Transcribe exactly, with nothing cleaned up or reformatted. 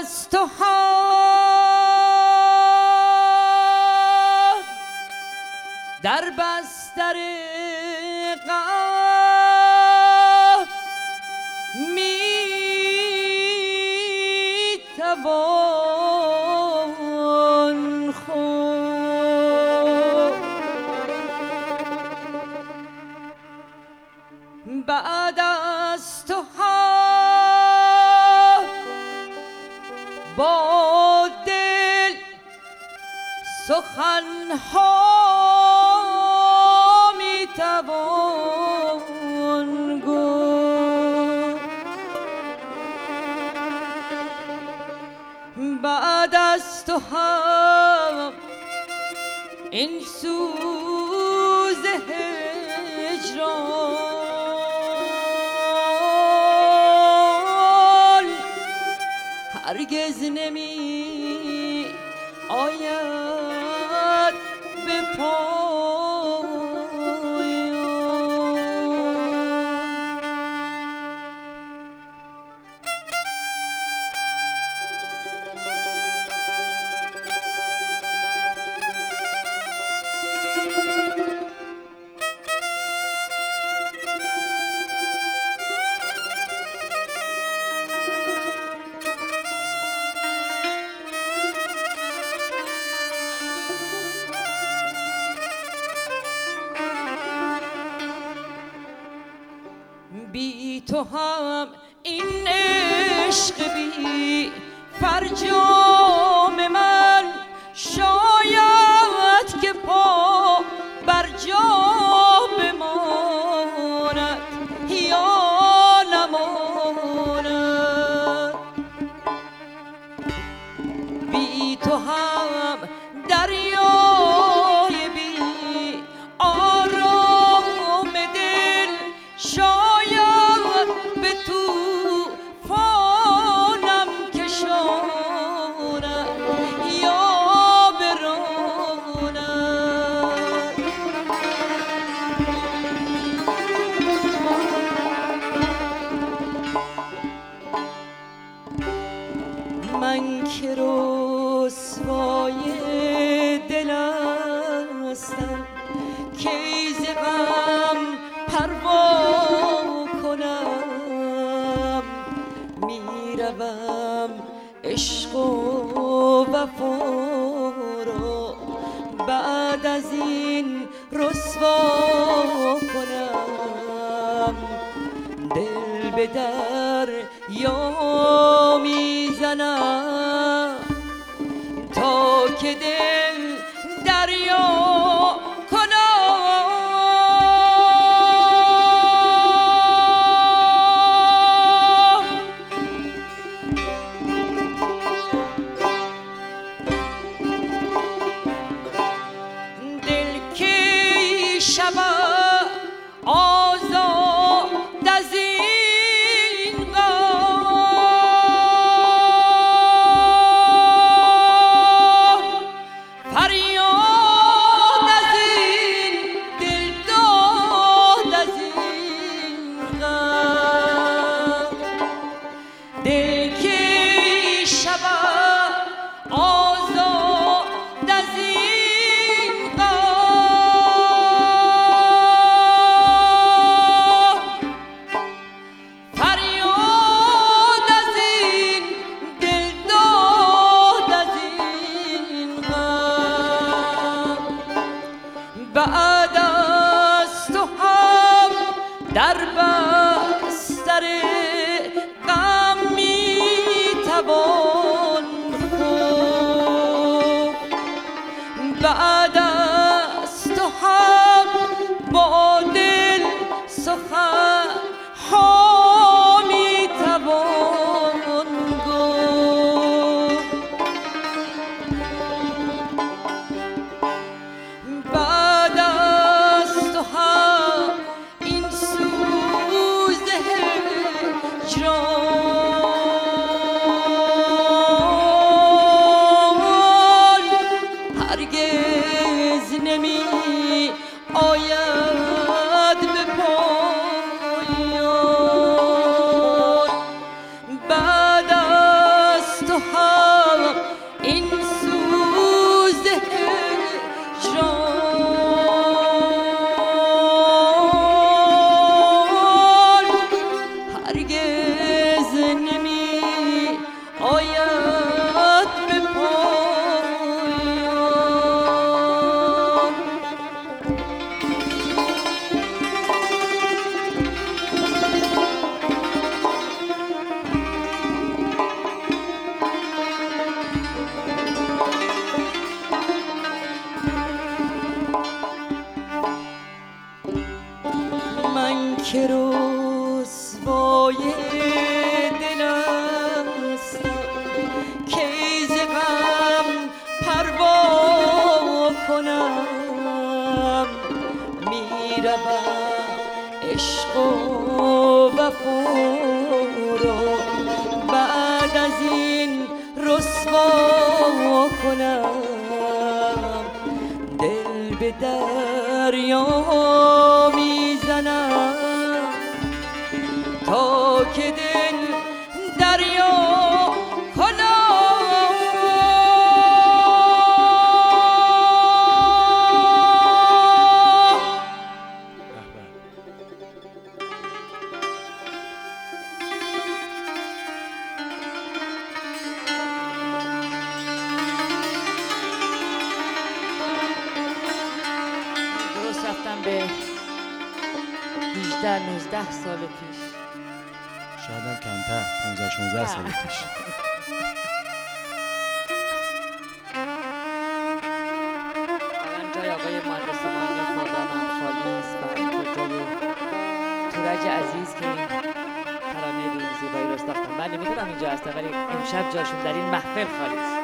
از تو ها در بستر غم می توان خورد. بعد از تو ها با دل سخن ها می توان گفت. بعد از تو هم این سوز هجران هرگز نمی آید به پایان. بی تو هم این عشق بی فرجام من شاید که پا بر جا بماند یا نماند. بی تو هم دریای بی آرام دل شاید به طوفانم کشاند یا براند. من که رسوای دل هستم کی ز غم پروا کنم. میروم عشق و وفا را بعد از این رسوا کنم. دل به در یا میزنم تا که دل دریا شود آزاد از این غم. فریاد که رسوای دل هستم که ز غم پروا کنم میروم عشق و وفا را بعد از این رسوا کنم دل به دریا میزنم تا که دل دریا کنم. درست رفتم به هجده نوزده سال پیش، شاید هم کمتر، پانزده شانزده سال پیش. الان جای آقای مهندس مانی فردانم خالی است و جای تورج عزیز که این ترانه به این زیبایی رو ساختن. من نمیدونم اینجا هستن ولی امشب جاشون در این محفل خالی است.